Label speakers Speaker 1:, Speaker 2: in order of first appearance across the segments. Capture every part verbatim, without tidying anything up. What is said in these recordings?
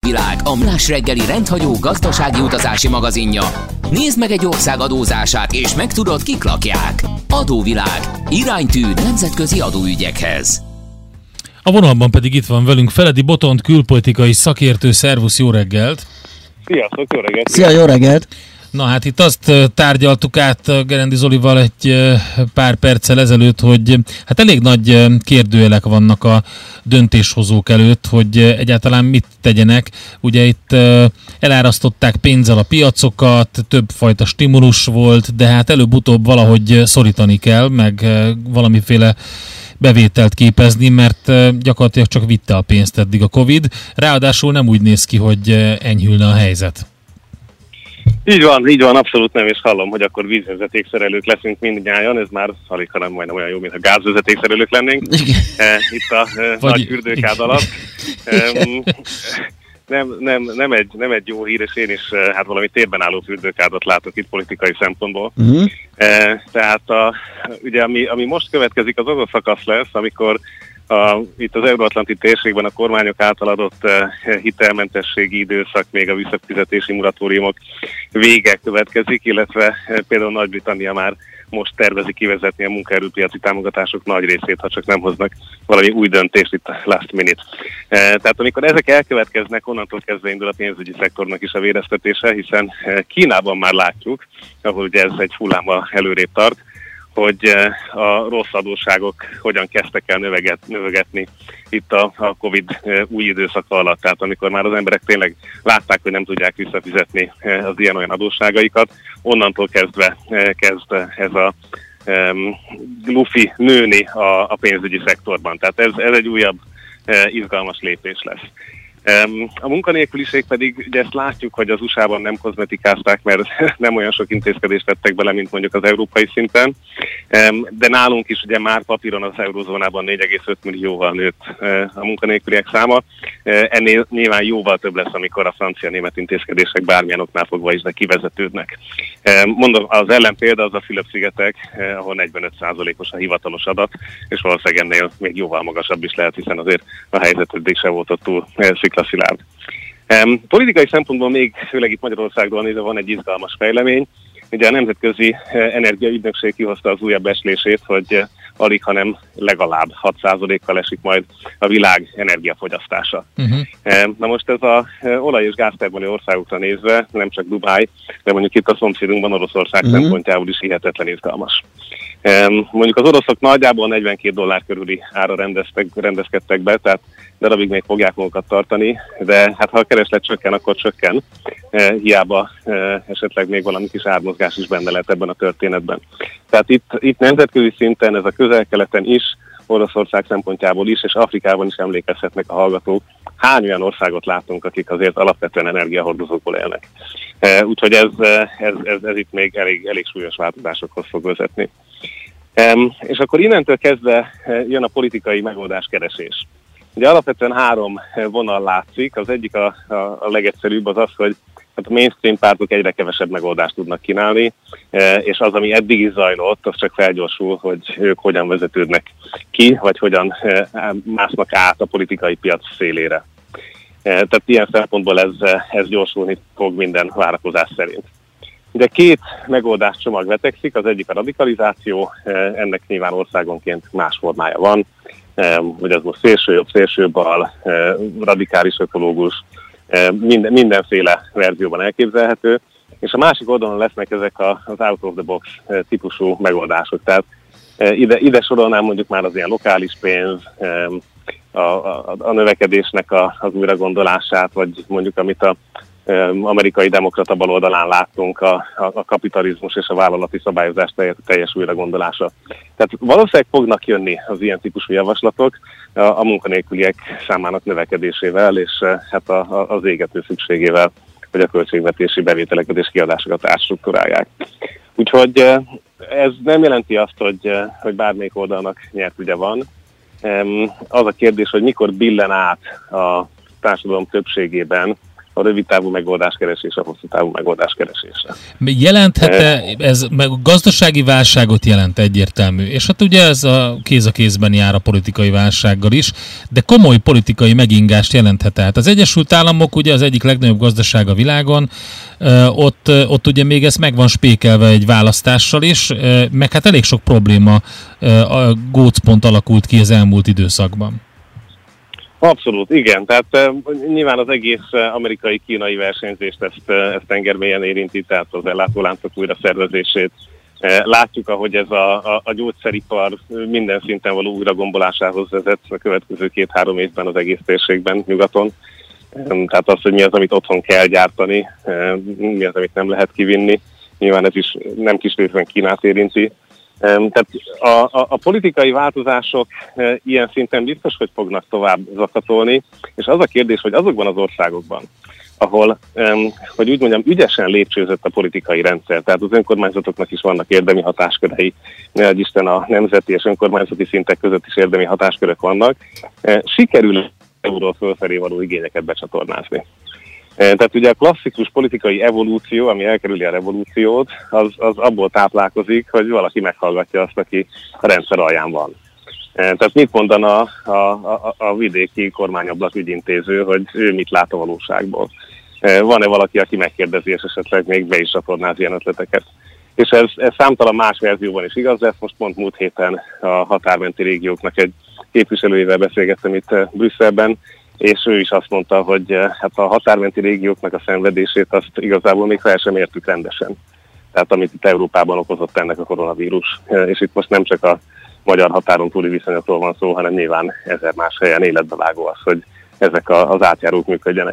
Speaker 1: Adóvilág, a Millás reggeli rendhagyó gazdasági utazási magazinja. Nézd meg egy ország adózását, és megtudod, kik lakják. Adóvilág. Iránytű nemzetközi adóügyekhez.
Speaker 2: A vonalban pedig itt van velünk Feledi Botond, külpolitikai szakértő. Szervusz, jó reggelt!
Speaker 3: Sziasztok, jó reggelt!
Speaker 4: Szia, jó reggelt!
Speaker 2: Na hát itt azt tárgyaltuk át Gerendi Zolival egy pár perccel ezelőtt, hogy hát elég nagy kérdőjelek vannak a döntéshozók előtt, hogy egyáltalán mit tegyenek. Ugye itt elárasztották pénzzel a piacokat, többfajta stimulus volt, de hát előbb-utóbb valahogy szorítani kell, meg valamiféle bevételt képezni, mert gyakorlatilag csak vitte a pénzt eddig a Covid. Ráadásul nem úgy néz ki, hogy enyhülne a helyzet.
Speaker 3: Így van, így van, abszolút nem, és hallom, hogy akkor vízvezetékszerelők leszünk mindnyájan, ez már alig, hanem majdnem olyan jó, mint a gázvezetékszerelők lennénk. Itt a Vagy... nagy fürdőkád alatt. Nem, nem, nem, egy, nem egy jó hír, és én is hát valami térben álló fürdőkádat látok itt politikai szempontból. Uh-huh. Tehát a, ugye ami, ami most következik, az az a szakasz lesz, amikor A, itt az Euróatlanti térségben a kormányok által adott uh, hitelmentességi időszak, még a visszafizetési moratóriumok vége következik, illetve uh, például Nagy-Britannia már most tervezi kivezetni a munkaerőpiaci támogatások nagy részét, ha csak nem hoznak valami új döntést itt last minute. Uh, tehát amikor ezek elkövetkeznek, onnantól kezdve indul a pénzügyi szektornak is a véreztetése, hiszen uh, Kínában már látjuk, ahol ugye ez egy hullámmal előrébb tart, hogy a rossz adósságok hogyan kezdtek el növeget, növegetni itt a, a Covid új időszaka alatt. Tehát amikor már az emberek tényleg látták, hogy nem tudják visszafizetni az ilyen-olyan adósságaikat, onnantól kezdve kezd ez a um, lufi nőni a, a pénzügyi szektorban. Tehát ez, ez egy újabb uh, izgalmas lépés lesz. A munkanélküliség pedig, ugye ezt látjuk, hogy az u es á-ban nem kozmetikázták, mert nem olyan sok intézkedést tettek bele, mint mondjuk az európai szinten, de nálunk is ugye már papíron az eurózónában négy egész öt millióval nőtt a munkanélküliek száma. Ennél nyilván jóval több lesz, amikor a francia-német intézkedések bármilyen oknál fogva is, de kivezetődnek. Mondom, az ellenpélda az a Fülöp-szigetek, ahol negyvenöt százalékos a hivatalos adat, és valószínűleg ennél még jóval magasabb is lehet, hiszen azért a helyzet eddig se volt ott túl sziklaszilárd. Um, politikai szempontból még, főleg itt Magyarországról nézve van egy izgalmas fejlemény. Ugye a Nemzetközi Energiaügynökség kihozta az újabb becslését, hogy alig, hanem legalább hat százalékkal esik majd a világ energiafogyasztása. Uh-huh. Um, na most ez a olaj- és gáztermelő országokra nézve, nem csak Dubáj, de mondjuk itt a szomszédunkban Oroszország uh-huh. szempontjából is hihetetlen izgalmas. Um, mondjuk az oroszok nagyjából negyvenkét dollár körüli ára rendeztek, rendezkedtek be, tehát darabig még fogják magukat tartani, de hát ha a kereslet csökken, akkor csökken. E, hiába e, esetleg még valami kis ármozgás is benne lehet ebben a történetben. Tehát itt, itt nemzetközi szinten, ez a közel-keleten is, Oroszország szempontjából is, és Afrikában is emlékezhetnek a hallgatók, hány olyan országot látunk, akik azért alapvetően energiahordozókból élnek. E, úgyhogy ez, ez, ez, ez itt még elég, elég súlyos változásokhoz fog vezetni. E, és akkor innentől kezdve jön a politikai megoldáskeresés. Ugye alapvetően három vonal látszik, az egyik a, a, a legegyszerűbb az az, hogy hát a mainstream pártok egyre kevesebb megoldást tudnak kínálni, és az, ami eddig is zajlott, az csak felgyorsul, hogy ők hogyan vezetődnek ki, vagy hogyan másznak át a politikai piac szélére. Tehát ilyen szempontból ez, ez gyorsulni fog minden várakozás szerint. Ugye két megoldáscsomag vetekszik, az egyik a radikalizáció, ennek nyilván országonként más formája van, hogy az most szélsőjobb, szélsőbal, radikális ökológus, minden, mindenféle verzióban elképzelhető, és a másik oldalon lesznek ezek az out of the box típusú megoldások. Tehát ide, ide sorolnám mondjuk már az ilyen lokális pénz, a, a, a növekedésnek a, az újragondolását, vagy mondjuk amit a amerikai demokrata baloldalán láttunk, a, a, a kapitalizmus és a vállalati szabályozás teljes újragondolása. Tehát valószínűleg fognak jönni az ilyen típusú javaslatok a, a munkanélküliek számának növekedésével, és hát a, a, az égető szükségével, hogy a költségvetési bevételeket és kiadásokat átstruktúrálják. Úgyhogy ez nem jelenti azt, hogy, hogy bármelyik oldalnak nyert ügye van. Az a kérdés, hogy mikor billen át a társadalom többségében a rövid távú megoldás keresés, a hosszú távú megoldás keresése.
Speaker 2: Jelenthet-e, ez meg gazdasági válságot jelent egyértelmű, és hát ugye ez a kéz a kézben jár a politikai válsággal is, de komoly politikai megingást jelenthet. Tehát az Egyesült Államok ugye az egyik legnagyobb gazdaság a világon, ott, ott ugye még ez meg van spékelve egy választással is, meg hát elég sok probléma, a gócpont alakult ki az elmúlt időszakban.
Speaker 3: Abszolút, igen. Tehát uh, nyilván az egész uh, amerikai-kínai versenyzést ezt, uh, ezt tengermélyen érinti, tehát az ellátóláncok újra szervezését. Uh, látjuk, ahogy ez a, a, a gyógyszeripar minden szinten való újragombolásához vezet a következő két-három évben az egész térségben, nyugaton. Um, tehát az, hogy mi az, amit otthon kell gyártani, uh, mi az, amit nem lehet kivinni. Nyilván ez is nem kis részben Kínát érinti. Tehát a, a, a politikai változások e, ilyen szinten biztos, hogy fognak tovább zakatolni, és az a kérdés, hogy azokban az országokban, ahol, e, hogy úgy mondjam, ügyesen lépcsőzött a politikai rendszer, tehát az önkormányzatoknak is vannak érdemi hatáskörei, hogy Isten a nemzeti és önkormányzati szintek között is érdemi hatáskörök vannak, e, sikerül euróról fölfelé való igényeket becsatornázni. Tehát ugye a klasszikus politikai evolúció, ami elkerüli a revolúciót, az, az abból táplálkozik, hogy valaki meghallgatja azt, aki a rendszer alján van. Tehát mit mondana a, a, a vidéki kormányablak ügyintéző, hogy ő mit lát a valóságból? Van-e valaki, aki megkérdezi, és esetleg még be is csatornáz ilyen ötleteket? És ez, ez számtalan más verzióban is igaz lesz. Most pont múlt héten a határmenti régióknak egy képviselőjével beszélgettem itt Brüsszelben, és ő is azt mondta, hogy hát a határmenti régióknak a szenvedését azt igazából még fel sem értük rendesen. Tehát amit itt Európában okozott ennek a koronavírus. És itt most nem csak a magyar határon túli viszonyokról van szó, hanem nyilván ezer más helyen életbevágó az, hogy ezek az átjárók működjenek.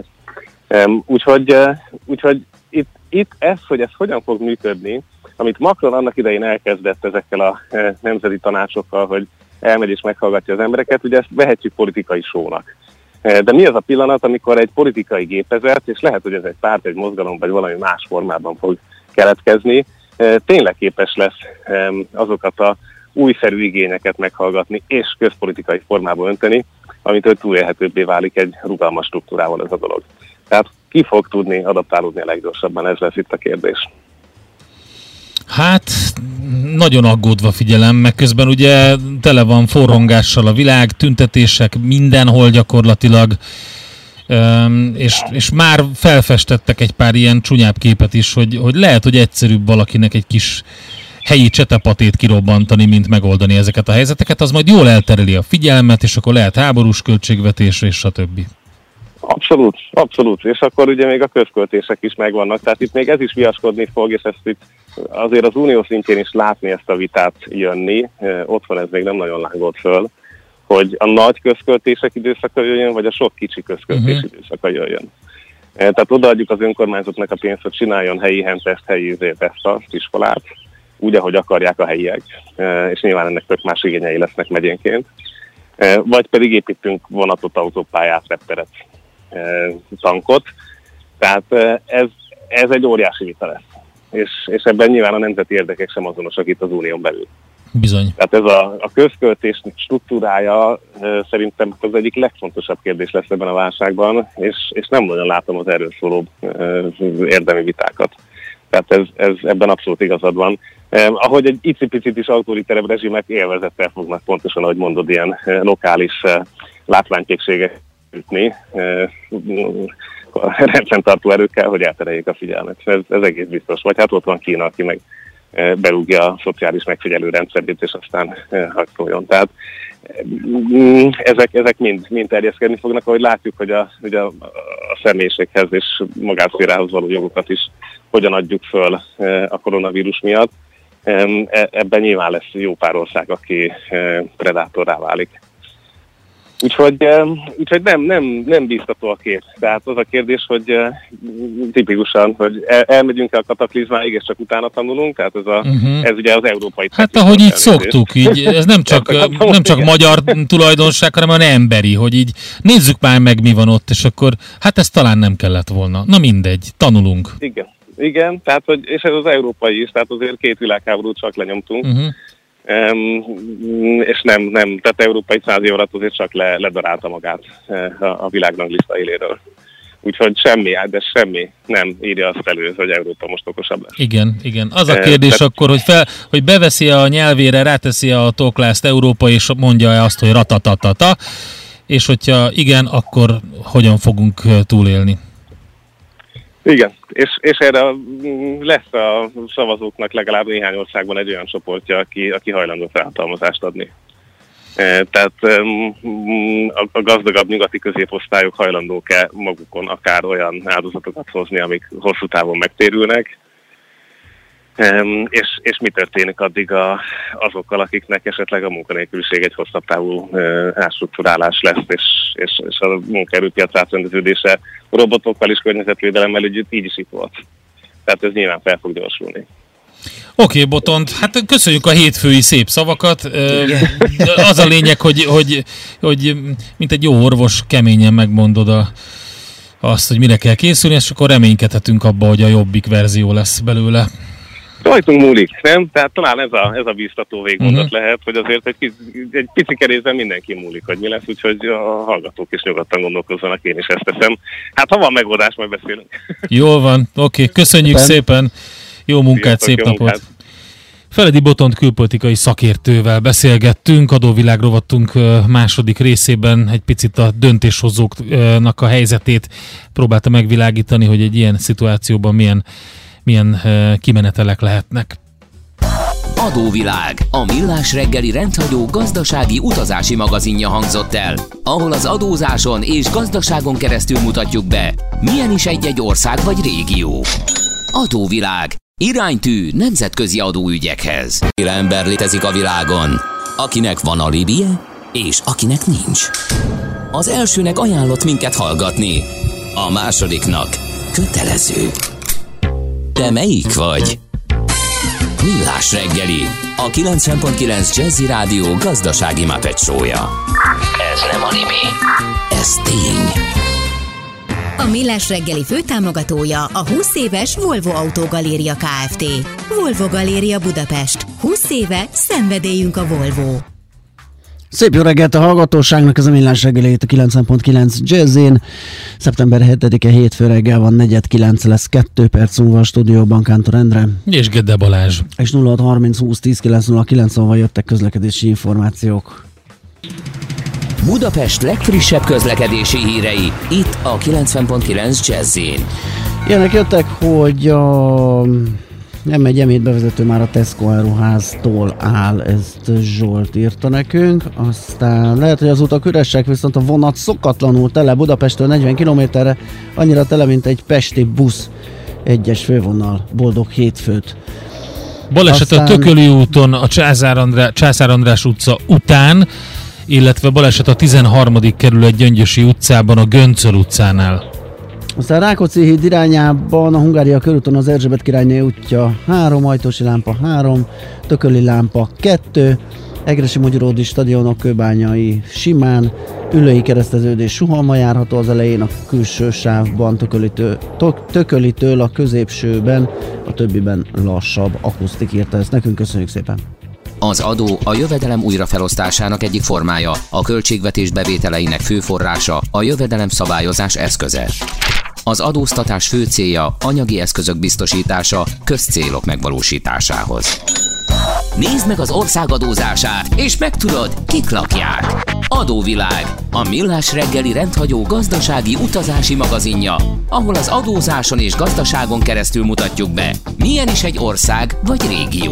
Speaker 3: Úgyhogy, úgyhogy itt, itt ez, hogy ez hogyan fog működni, amit Macron annak idején elkezdett ezekkel a nemzeti tanácsokkal, hogy elmegy és meghallgatja az embereket, ugye ezt vehetjük politikai sónak. De mi az a pillanat, amikor egy politikai gépezet, és lehet, hogy ez egy párt, egy mozgalom, vagy valami más formában fog keletkezni, tényleg képes lesz azokat a újszerű igényeket meghallgatni, és közpolitikai formába önteni, amitől túlélhetőbbé válik egy rugalmas struktúrával ez a dolog. Tehát ki fog tudni adaptálódni a leggyorsabban, ez lesz itt a kérdés.
Speaker 2: Hát, nagyon aggódva figyelem, meg közben ugye tele van forrongással a világ, tüntetések mindenhol gyakorlatilag, és, és már felfestettek egy pár ilyen csúnyább képet is, hogy, hogy lehet, hogy egyszerűbb valakinek egy kis helyi csetepatét kirobbantani, mint megoldani ezeket a helyzeteket, az majd jól eltereli a figyelmet, és akkor lehet háborús költségvetés, és stb.
Speaker 3: Abszolút, abszolút, és akkor ugye még a közköltések is megvannak, tehát itt még ez is viaskodni fog, és ezt itt azért az unió szintjén is látni ezt a vitát jönni, otthon ez még nem nagyon lángolt föl, hogy a nagy közköltések időszaka jöjjön, vagy a sok kicsi közköltés uh-huh. időszaka jöjjön. Tehát odaadjuk az önkormányzatnak a pénzt, hogy csináljon helyi hentest, helyi tesztaszt, iskolát, úgy, ahogy akarják a helyiek, és nyilván ennek tök más igényei lesznek megyénként. Vagy pedig építünk vonatot, autópályát, repteret, tankot. Tehát ez, ez egy óriási vita lesz. És, és ebben nyilván a nemzeti érdekek sem azonosak itt az unión belül.
Speaker 2: Bizony.
Speaker 3: Tehát ez a, a közköltés struktúrája e, szerintem az egyik legfontosabb kérdés lesz ebben a válságban, és, és nem nagyon látom az erről szóló e, érdemi vitákat. Tehát ez, ez ebben abszolút igazad van. E, ahogy egy icipicit is autoriterebb rezsimek élvezettel fognak pontosan, ahogy mondod, ilyen e, lokális e, látványkészségek ütni, e, rendfenntartó erőkkel, hogy eltereljék a figyelmet. Ez, ez egész biztos. Vagy hát ott van Kína, aki meg berúgja a szociális megfigyelő rendszerét, és aztán hagyszoljon. Tehát ezek, ezek mind, mind terjeszkedni fognak, ahogy látjuk, hogy a, hogy a, a személyiséghez és magánszférához való jogokat is hogyan adjuk föl a koronavírus miatt. Ebben nyilván lesz jó pár ország, aki predátorrá válik. Úgyhogy, úgyhogy nem, nem, nem bíztató a kép. Tehát az a kérdés, hogy tipikusan, hogy el, elmegyünk el a kataklizmáig, és csak utána tanulunk, tehát ez, a, uh-huh. ez ugye az európai...
Speaker 2: Hát ahogy így szoktuk, így, ez nem csak, nem csak magyar tulajdonság, hanem olyan emberi, hogy így nézzük már meg, mi van ott, és akkor hát ez talán nem kellett volna. Na mindegy, tanulunk.
Speaker 3: Igen, igen, tehát, hogy, és ez az európai is, tehát azért két világháborút csak lenyomtunk. Uh-huh. Um, és nem, nem, tehát európai száz év alatt azért csak le, ledarálta magát a, a világranglista éléről. Úgyhogy semmi, de semmi nem írja azt elő, hogy Európa most okosabb lesz.
Speaker 2: Igen, igen. Az a kérdés e, akkor, hogy, fel, hogy beveszi a nyelvére, ráteszi a toklászt Európa, és mondja azt, hogy ratatatata, és hogyha igen, akkor hogyan fogunk túlélni? Igen, és, és erre lesz a szavazóknak legalább néhány országban egy olyan csoportja, aki, aki hajlandó felhatalmazást adni. Tehát a gazdagabb nyugati középosztályok hajlandók-e magukon akár olyan áldozatokat hozni, amik hosszú távon megtérülnek, és, és mi történik addig a, azokkal, akiknek esetleg a munkanélküliség egy hosszabb távú átstruktúrálás lesz, és, és, és a munkaerőpiac átrendeződése robotokkal és környezetvédelemmel együtt így is itt volt. Tehát ez nyilván fel fog gyorsulni. Oké, okay, Botont, hát köszönjük a hétfői szép szavakat. Az a lényeg, hogy, hogy, hogy mint egy jó orvos keményen megmondod a, azt, hogy mire kell készülni, és akkor reménykedhetünk abba, hogy a jobbik verzió lesz belőle.
Speaker 3: Rajtunk múlik, nem? Tehát talán ez a, ez a bíztató végmondat uh-huh. lehet, hogy azért egy, egy pici kerészben mindenki múlik, hogy mi lesz, úgyhogy a hallgatók is nyugodtan gondolkozzanak, én is ezt teszem. Hát ha van megoldás, majd beszélünk.
Speaker 2: Jól van, oké, okay, köszönjük szépen. szépen, jó munkát, szép napot. Munkát. Feledi Botont külpolitikai szakértővel beszélgettünk, adóvilág rovatunk második részében egy picit a döntéshozóknak a helyzetét próbálta megvilágítani, hogy egy ilyen szituációban milyen milyen uh, kimenetelek lehetnek.
Speaker 1: Adóvilág, a millás reggeli rendhagyó gazdasági utazási magazinja hangzott el, ahol az adózáson és gazdaságon keresztül mutatjuk be, milyen is egy-egy ország vagy régió. Adóvilág, iránytű nemzetközi adóügyekhez. Fél ember létezik a világon, akinek van alibije, és akinek nincs. Az elsőnek ajánlott minket hallgatni, a másodiknak kötelező. Te melyik vagy? Millás reggeli, a kilencven pont kilenc Jazzy Rádió gazdasági Muppet show-ja. Ez nem anime, ez tény.
Speaker 4: A Millás reggeli főtámogatója a húsz éves Volvo Autógaléria Kft. Volvo Galéria Budapest. húsz éve szenvedélyünk a Volvo.
Speaker 5: Szép jó reggelt a hallgatóságnak, ez a Millás reggeli itt a kilencven pont kilenc Jazzin. szeptember hetedike hétfő reggel van, negyed kilenc lesz, kettő perc múlva a stúdióban Kántor Endre.
Speaker 2: És Gede Balázs.
Speaker 5: És nulla hat harminc húsz tíz kilenc nulla kilenc, szóval jöttek közlekedési információk.
Speaker 1: Budapest legfrissebb közlekedési hírei, itt a kilencven pont kilenc Jazzin.
Speaker 5: Ilyenek jöttek, hogy a M egy M hét bevezető már a Tesco áruháztól áll, ezt Zsolt írta nekünk. Aztán lehet, hogy az utak üresek, viszont a vonat szokatlanul tele, Budapesttől negyven kilométerre, annyira tele, mint egy pesti busz. Egyes fővonal, boldog hétfőt.
Speaker 2: Baleset Aztán... a Tököli úton, a Császár, Andrá... Császár András utca után, illetve baleset a tizenharmadik kerület Gyöngyösi utcában, a Göncöl utcánál.
Speaker 5: Aztán Rákóczi híd irányában a Hungária körúton az Erzsébet királyné útja három, Ajtósi lámpa három, Tököli lámpa kettő, Egressy Mogyoródi stadionok kőbányai simán, Üllői kereszteződés suhalma járható az elején a külső sávban, Tökölitől, Tökölitől a középsőben, a többiben lassabb. Akusztik írta ezt nekünk, köszönjük szépen!
Speaker 1: Az adó a jövedelem újrafelosztásának egyik formája, a költségvetés bevételeinek fő forrása, a jövedelem szabályozás eszköze. Az adóztatás fő célja anyagi eszközök biztosítása közcélok megvalósításához. Nézd meg az ország adózását, és megtudod, kik lakják. Adóvilág, a millás reggeli rendhagyó gazdasági utazási magazinja, ahol az adózáson és gazdaságon keresztül mutatjuk be, milyen is egy ország vagy régió.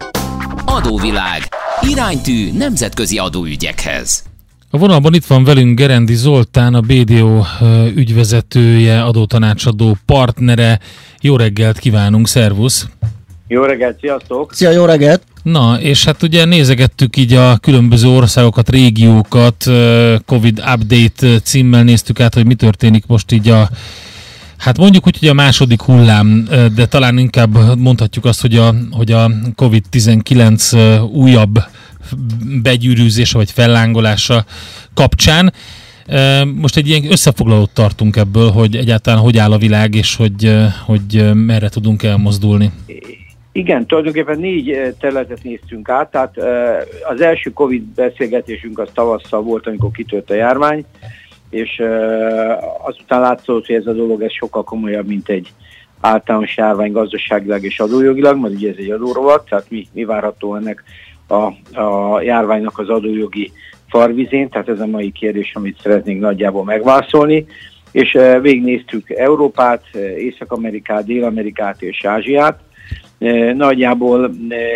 Speaker 1: Adóvilág, iránytű nemzetközi adóügyekhez.
Speaker 2: A vonalban itt van velünk Gerendi Zoltán, a bé dé o ügyvezetője, adótanácsadó partnere. Jó reggelt kívánunk, szervusz!
Speaker 6: Jó reggelt, sziasztok!
Speaker 5: Szia, jó reggelt!
Speaker 2: Na, és hát ugye nézegettük így a különböző országokat, régiókat, Covid Update címmel néztük át, hogy mi történik most így a, hát mondjuk úgy, hogy a második hullám, de talán inkább mondhatjuk azt, hogy a, hogy a kovid tizenkilenc újabb begyűrűzése vagy fellángolása kapcsán. Most egy ilyen összefoglalót tartunk ebből, hogy egyáltalán hogy áll a világ, és hogy, hogy merre tudunk elmozdulni.
Speaker 6: Igen, tulajdonképpen négy területet néztünk át, tehát az első Covid beszélgetésünk az tavasszal volt, amikor kitört a járvány, és azután látszott, hogy ez a dolog ez sokkal komolyabb, mint egy általános járvány gazdaságilag és adójogilag, mert ugye ez egy adórovat, tehát mi, mi várható ennek a, a járványnak az adójogi farvizén, tehát ez a mai kérdés, amit szeretnénk nagyjából megválaszolni, és végignéztük Európát, Észak-Amerikát, Dél-Amerikát és Ázsiát. Nagyjából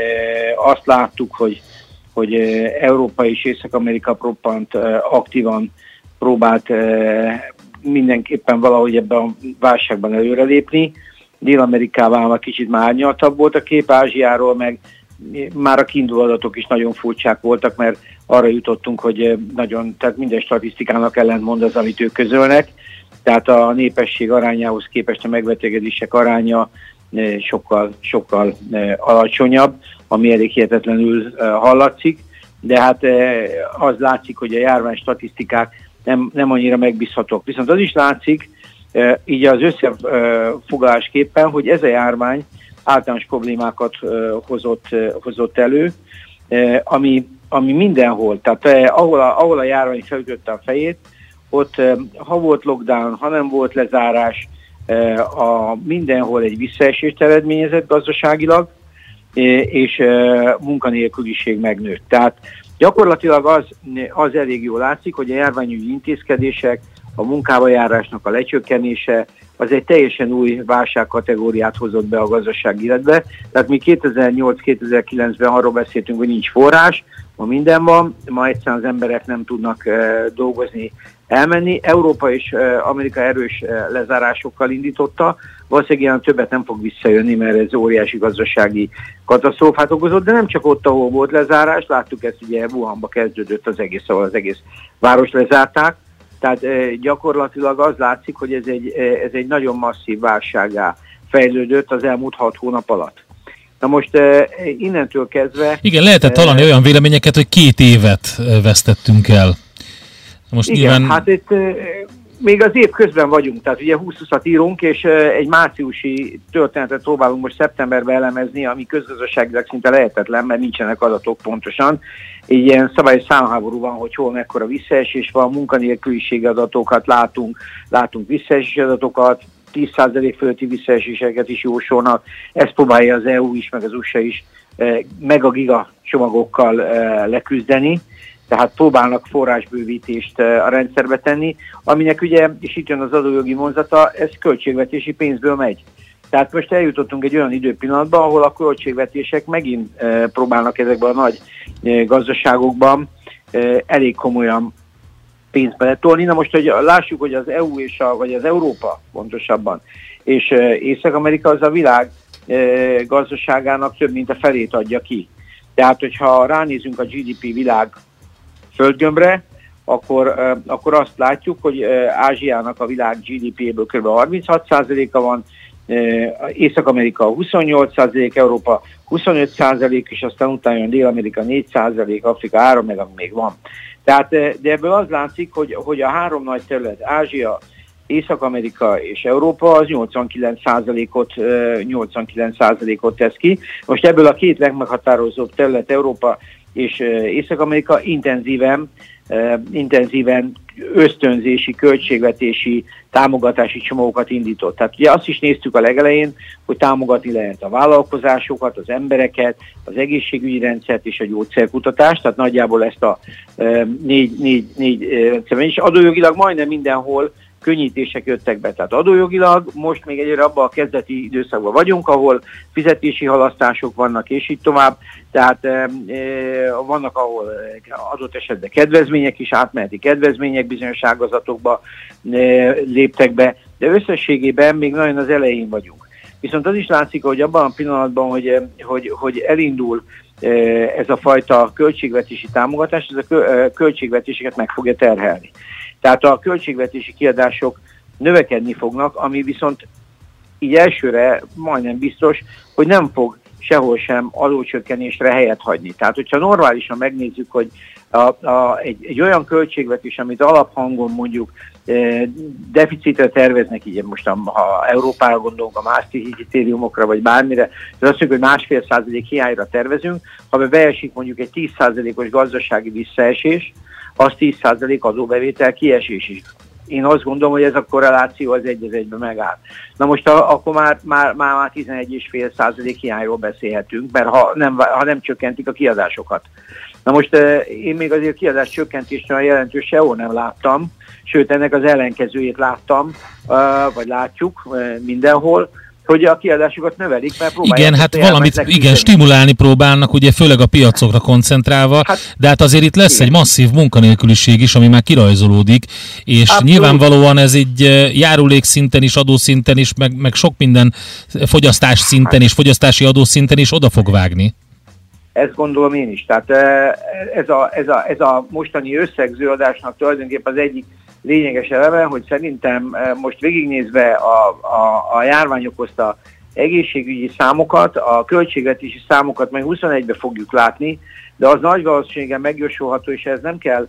Speaker 6: azt láttuk, hogy, hogy Európa és Észak-Amerika roppant aktívan próbált mindenképpen valahogy ebben a válságban előrelépni. Dél-Amerikával már kicsit már árnyaltabb volt a kép, Ázsiáról meg már a kiinduló adatok is nagyon furcsák voltak, mert arra jutottunk, hogy nagyon, tehát minden statisztikának ellentmond az, amit ők közölnek. Tehát a népesség arányához képest a megbetegedések aránya sokkal, sokkal alacsonyabb, ami elég hihetetlenül hallatszik, de hát az látszik, hogy a járvány statisztikák nem, nem annyira megbízhatók. Viszont az is látszik, így az összefoglalásképpen, hogy ez a járvány általános problémákat hozott, hozott elő, ami, ami mindenhol, tehát ahol a, ahol a járvány felütötte a fejét, ott ha volt lockdown, ha nem volt lezárás, a mindenhol egy visszaesést eredményezett gazdaságilag, és munkanélküliség megnőtt. Tehát gyakorlatilag az, az elég jól látszik, hogy a járványügyi intézkedések, a munkába járásnak a lecsökkenése, az egy teljesen új válságkategóriát hozott be a gazdaság életbe. Tehát mi kétezer-nyolc kétezer-kilencben arról beszéltünk, hogy nincs forrás, ma minden van, ma egyszerűen az emberek nem tudnak e, dolgozni, elmenni. Európa és e, Amerika erős e, lezárásokkal indította, valószínűleg ilyen többet nem fog visszajönni, mert ez óriási gazdasági katasztrófát okozott, de nem csak ott, ahol volt lezárás, láttuk ezt, ugye Wuhanba kezdődött az egész, ahol az egész város lezárták. Tehát e, gyakorlatilag az látszik, hogy ez egy, e, ez egy nagyon masszív válsággá fejlődött az elmúlt hat hónap alatt. Na most e, innentől kezdve...
Speaker 2: Igen, lehetett hallani e, olyan véleményeket, hogy két évet vesztettünk el. Most
Speaker 6: igen,
Speaker 2: nyilván...
Speaker 6: hát itt e, még az év közben vagyunk, tehát ugye húsz-húszat írunk, és e, egy márciusi történetet próbálunk most szeptemberben elemezni, ami közgazdaságilag szinte lehetetlen, mert nincsenek adatok pontosan. Így ilyen szabályos számháború van, hogy hol mekkora visszaesés van, munkanélküliségi adatokat látunk, látunk visszaesés adatokat, tíz százalék fölötti visszaeséseket is jósolnak. Ezt próbálja az é u is, meg az u es á is meg a giga csomagokkal leküzdeni, tehát próbálnak forrásbővítést a rendszerbe tenni, aminek ugye, és itt jön az adójogi vonzata, ez költségvetési pénzből megy. Tehát most eljutottunk egy olyan időpillanatba, ahol a költségvetések megint e, próbálnak ezekben a nagy e, gazdaságokban e, elég komolyan pénzt beletolni. Na most, hogy lássuk, hogy az é u és a, vagy az Európa pontosabban, és e, Észak-Amerika az a világ e, gazdaságának több mint a felét adja ki. Tehát, hogyha ránézünk a gé dé pé világ földgömbre, akkor, e, akkor azt látjuk, hogy e, Ázsiának a világ gé dé péből kb. harminchat százaléka van, Észak-Amerika huszonnyolc százalék, Európa huszonöt százalék, és aztán utána jön Dél-Amerika négy százalék, Afrika három, meg ami még van. Tehát, de ebből az látszik, hogy, hogy a három nagy terület, Ázsia, Észak-Amerika és Európa, az nyolcvankilenc százalékot, nyolcvankilenc százalékot tesz ki. Most ebből a két legmeghatározóbb terület, Európa és Észak-Amerika intenzíven, intenzíven ösztönzési, költségvetési, támogatási csomagokat indított. Tehát ugye azt is néztük a legelején, hogy támogatni lehet a vállalkozásokat, az embereket, az egészségügyi rendszert és a gyógyszerkutatást, tehát nagyjából ezt a e, négy, négy, négy rendszerben is. Adójogilag majdnem mindenhol könnyítések jöttek be. Tehát adójogilag most még egyre abban a kezdeti időszakban vagyunk, ahol fizetési halasztások vannak, és így tovább. Tehát e, e, vannak, ahol adott esetben kedvezmények is, átmeneti kedvezmények bizonyos ágazatokba e, léptek be, de összességében még nagyon az elején vagyunk. Viszont az is látszik, hogy abban a pillanatban, hogy, hogy, hogy elindul e, ez a fajta költségvetési támogatás, ez a költségvetéseket meg fogja terhelni. Tehát a költségvetési kiadások növekedni fognak, ami viszont így elsőre majdnem biztos, hogy nem fog sehol sem adócsökkenésre helyet hagyni. Tehát, hogyha normálisan megnézzük, hogy a, a, egy, egy olyan költségvetés, amit alaphangon mondjuk e, deficitre terveznek, így most a, ha Európára gondolunk, a Maastrichti kritériumokra, vagy bármire, az azt mondjuk, hogy másfél százalék hiányra tervezünk, ha beesik mondjuk egy tíz százalékos gazdasági visszaesés, az tíz százalék adóbevétel kiesés is Én azt gondolom, hogy ez a korreláció az egy az egyben megáll. Na most a, akkor már, már, már, már tizenegy egész öt százalék hiányról beszélhetünk, mert ha nem, ha nem csökkentik a kiadásokat. Na most én még azért kiadás csökkentésnél jelentős sehol nem láttam, sőt ennek az ellenkezőjét láttam, vagy látjuk mindenhol, hogy a kiadásokat növelik, mert próbálják...
Speaker 2: Igen, hát valamit igen, stimulálni próbálnak, ugye főleg a piacokra koncentrálva, hát, de hát azért itt lesz igen. egy masszív munkanélküliség is, ami már kirajzolódik, és abszolút. Nyilvánvalóan ez egy járulékszinten is, adószinten is, meg, meg sok minden fogyasztás szinten és fogyasztási adószinten is oda fog vágni.
Speaker 6: Ezt gondolom én is. Tehát ez a, ez a, ez a mostani összegzőadásnak tulajdonképpen az egyik lényeges eleme, hogy szerintem most végignézve a, a, a járvány okozta egészségügyi számokat, a költségvetési számokat majd huszonegyben fogjuk látni, de az nagy valószínűséggel megjósolható, és ez nem kell,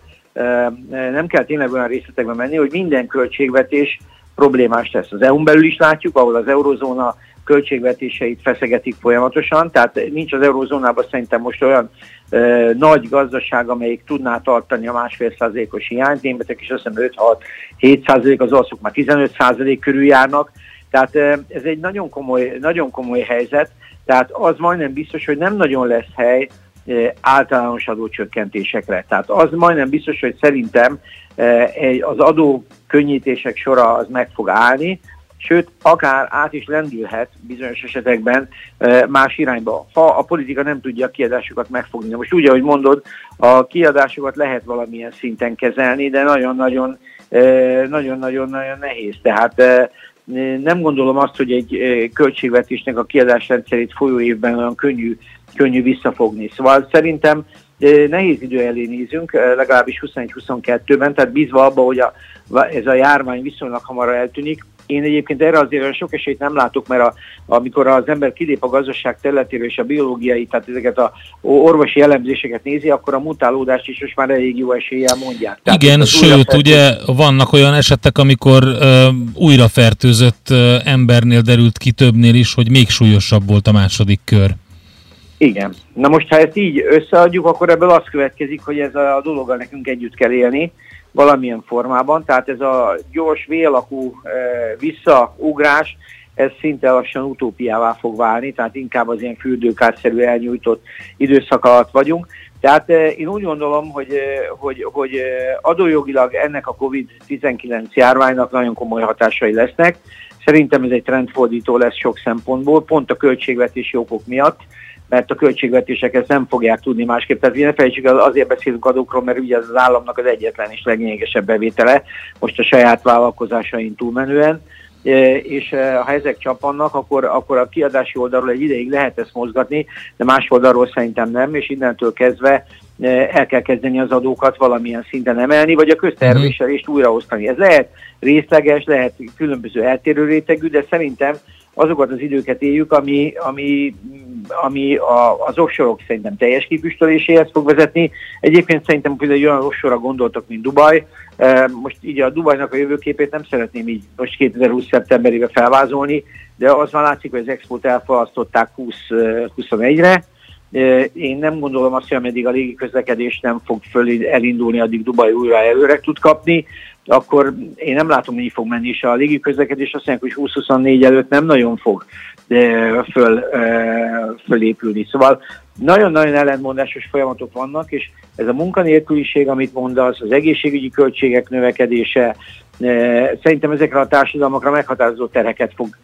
Speaker 6: nem kell tényleg olyan részletekbe menni, hogy minden költségvetés problémás lesz. Az é u-n belül is látjuk, ahol az eurozóna költségvetéseit feszegetik folyamatosan, tehát nincs az eurozónában szerintem most olyan ö, nagy gazdaság, amelyik tudná tartani a másfél százalékos hiányt, németek is azt hiszem öt-hat-hét százalék, az olaszok már tizenöt százalék körül járnak, tehát ö, ez egy nagyon komoly, nagyon komoly helyzet, tehát az majdnem biztos, hogy nem nagyon lesz hely ö, általános adócsökkentésekre, tehát az majdnem biztos, hogy szerintem ö, az adókönnyítések sora az meg fog állni, sőt, akár át is lendülhet bizonyos esetekben más irányba, ha a politika nem tudja a kiadásokat megfogni. Most úgy, ahogy mondod, a kiadásokat lehet valamilyen szinten kezelni, de nagyon-nagyon nagyon-nagyon nehéz. Tehát nem gondolom azt, hogy egy költségvetésnek a kiadásrendszerét folyó évben olyan könnyű, könnyű visszafogni. Szóval szerintem nehéz idő elé nézünk, legalábbis huszonegy-huszonkettőben, tehát bízva abba, hogy a, ez a járvány viszonylag hamar eltűnik. Én egyébként erre azért sok esélyt nem látok, mert a, amikor az ember kilép a gazdaság területéről és a biológiai, tehát ezeket a orvosi elemzéseket nézi, akkor a mutálódást is most már elég jó eséllyel mondják. Tehát
Speaker 2: igen, sőt, ugye vannak olyan esetek, amikor uh, újra fertőzött uh, embernél derült ki többnél is, hogy még súlyosabb volt a második kör.
Speaker 6: Igen. Na most, ha ezt így összeadjuk, akkor ebből az következik, hogy ez a dologgal nekünk együtt kell élni, valamilyen formában, tehát ez a gyors V-alakú e, visszaugrás, ez szinte lassan utópiává fog válni, tehát inkább az ilyen fürdőkádszerű elnyújtott időszak alatt vagyunk. Tehát e, én úgy gondolom, hogy, e, hogy, hogy adójogilag ennek a kovid tizenkilenc járványnak nagyon komoly hatásai lesznek. Szerintem ez egy trendfordító lesz sok szempontból, pont a költségvetési okok miatt, mert a költségvetések ezt nem fogják tudni másképp. Tehát ne felejtsük, azért beszélünk adókról, mert ugye az államnak az egyetlen és leglényegesebb bevétele, most a saját vállalkozásain túlmenően, és ha ezek csapannak, akkor, akkor a kiadási oldalról egy ideig lehet ezt mozgatni, de más oldalról szerintem nem, és innentől kezdve el kell kezdeni az adókat valamilyen szinten emelni, vagy a közterviselést újraosztani. Ez lehet részleges, lehet különböző eltérő rétegű, de szerintem azokat az időket éljük, ami, ami, ami a, az offshore-ok szerintem teljes kifüstöléséhez fog vezetni. Egyébként szerintem például olyan offshore-ra gondoltak, mint Dubaj. Most így a Dubajnak a jövőképét nem szeretném így most kétezer-húsz szeptemberében felvázolni, de az már látszik, hogy az expót elfalasztották húsz-huszonegyre. Én nem gondolom azt, hogy ameddig a légiközlekedés nem fog föl elindulni, addig Dubaj újra előre tud kapni, akkor én nem látom, hogy így fog menni, és a légiközlekedés azt mondják, hogy húsz-huszonnégy előtt nem nagyon fog föl, fölépülni. Szóval nagyon-nagyon ellentmondásos folyamatok vannak, és ez a munkanélküliség, amit mondasz, az egészségügyi költségek növekedése, szerintem ezekre a társadalmakra meghatározó terheket fog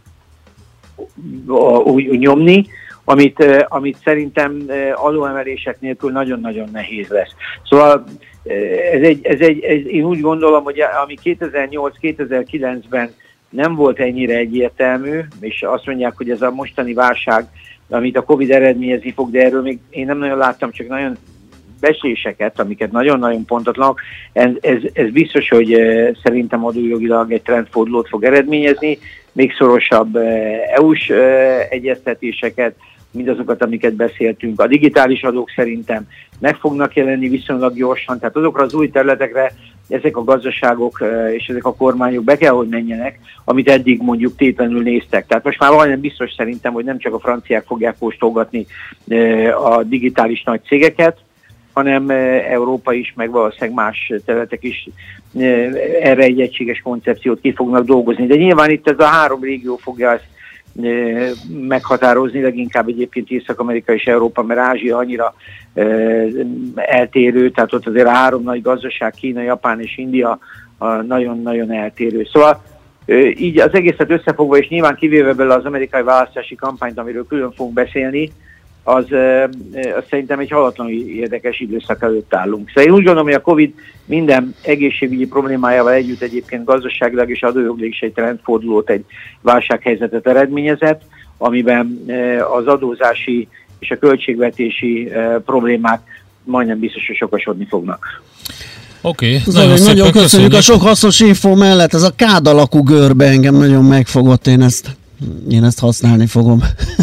Speaker 6: úgy nyomni, amit, amit szerintem adóemelések nélkül nagyon-nagyon nehéz lesz. Szóval ez egy, ez egy, ez, én úgy gondolom, hogy ami kétezer-nyolc-kétezer-kilencben nem volt ennyire egyértelmű, és azt mondják, hogy ez a mostani válság, amit a Covid eredményezni fog, de erről még én nem nagyon láttam, csak nagyon becsléseket, amiket nagyon-nagyon pontatlanak. Ez, ez, ez biztos, hogy szerintem adójogilag egy trendfordulót fog eredményezni, még szorosabb é u-s egyeztetéseket, mindazokat, amiket beszéltünk. A digitális adók szerintem meg fognak jelenni viszonylag gyorsan, tehát azokra az új területekre ezek a gazdaságok és ezek a kormányok be kell, hogy menjenek, amit eddig mondjuk tétlenül néztek. Tehát most már valamilyen biztos szerintem, hogy nem csak a franciák fogják kóstolgatni a digitális nagy cégeket, hanem Európa is, meg valószínűleg más területek is erre egy egységes koncepciót ki fognak dolgozni. De nyilván itt ez a három régió fogja ezt meghatározni, leginkább egyébként Észak-Amerika és Európa, mert Ázsia annyira eltérő, tehát ott azért a három nagy gazdaság, Kína, Japán és India nagyon-nagyon eltérő. Szóval így az egészet összefogva, és nyilván kivéve belőle az amerikai választási kampányt, amiről külön fogunk beszélni, az, az szerintem egy halatlanul érdekes időszak előtt állunk. Szóval én úgy gondolom, hogy a Covid minden egészségügyi problémájával együtt egyébként gazdaságilag és adójogilag is egy trendfordulót, egy válsághelyzetet eredményezett, amiben az adózási és a költségvetési problémák majdnem biztos, hogy sokasodni fognak.
Speaker 2: Oké, okay,
Speaker 5: nagyon, nagyon köszönjük. köszönjük a sok hasznos info mellett. Ez a kád alakú görbe engem nagyon megfogott, én ezt, én ezt használni fogom.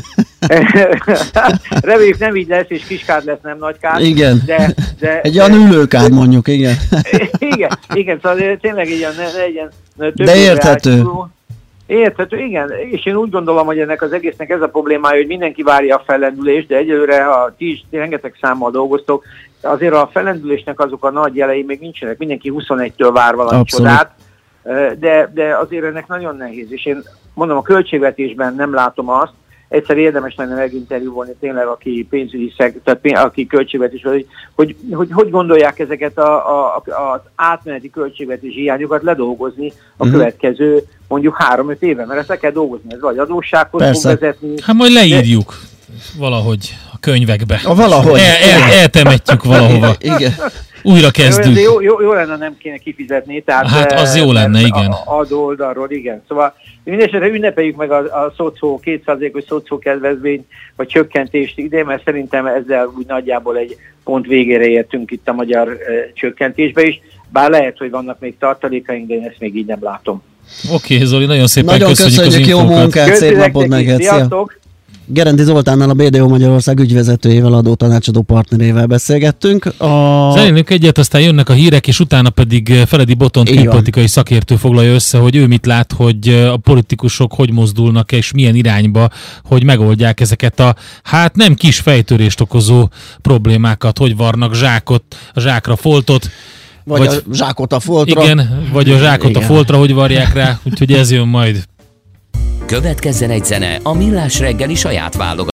Speaker 6: Reméljük nem így lesz, és kiskád lesz, nem nagykád.
Speaker 5: Igen,
Speaker 6: de, de,
Speaker 5: egy olyan ülőkád mondjuk, igen.
Speaker 6: igen, igen, szóval tényleg egy olyan ne legyen több.
Speaker 5: De érthető.
Speaker 6: Érthető, igen, és én úgy gondolom, hogy ennek az egésznek ez a problémája, hogy mindenki várja a fellendülést, de egyelőre, ha ti is rengeteg számmal dolgoztok, azért a fellendülésnek azok a nagy jelei még nincsenek, mindenki huszonegytől vár valami
Speaker 5: Abszolút.
Speaker 6: csodát, de, de azért ennek nagyon nehéz, és én mondom, a költségvetésben nem látom azt, egyszer érdemes lenne meginterjúvolni tényleg, aki pénzügyi szeg, tehát pénz, aki költségvetés, hogy hogy, hogy hogy gondolják ezeket a, a, az átmeneti költségvetési hiányokat ledolgozni a uh-huh. következő mondjuk három-öt éve, mert ezt le kell dolgozni, ez vagy adóssághoz fog vezetni.
Speaker 2: Hát majd leírjuk de... valahogy a könyvekbe.
Speaker 5: A valahogy.
Speaker 2: El, el, eltemetjük valahova.
Speaker 5: Igen.
Speaker 2: Újra kezdünk.
Speaker 6: Jó, jó, jó lenne, nem kéne kifizetni. Tehát,
Speaker 2: hát az jó lenne, igen.
Speaker 6: Adó oldalról, igen. Szóval mindesetre ünnepeljük meg a, a szocó, két százalékos szocó kedvezmény, vagy csökkentést idén, mert szerintem ezzel úgy nagyjából egy pont végére értünk itt a magyar e, csökkentésbe is, bár lehet, hogy vannak még tartalékaink, de én ezt még így nem látom.
Speaker 2: Oké, okay, Zoli, nagyon szépen
Speaker 5: nagyon
Speaker 2: köszönjük,
Speaker 5: köszönjük
Speaker 2: az infókat.
Speaker 5: Jó munkát, szép napot neked, szia! Gerendi Zoltánnal, a bé dé o Magyarország ügyvezetőjével, adótanácsadó partnerével beszélgettünk. A...
Speaker 2: Zenéljünk egyet, aztán jönnek a hírek, és utána pedig Feledi Botont külpolitikai szakértő foglalja össze, hogy ő mit lát, hogy a politikusok hogy mozdulnak, és milyen irányba, hogy megoldják ezeket a, hát nem kis fejtörést okozó problémákat, hogy varnak zsákot, a zsákra foltot.
Speaker 5: Vagy, vagy a zsákot a foltra.
Speaker 2: Igen, vagy a zsákot igen. a foltra, hogy varják rá, úgyhogy ez jön majd.
Speaker 1: Következzen egy zene a Millás reggeli saját válogatása.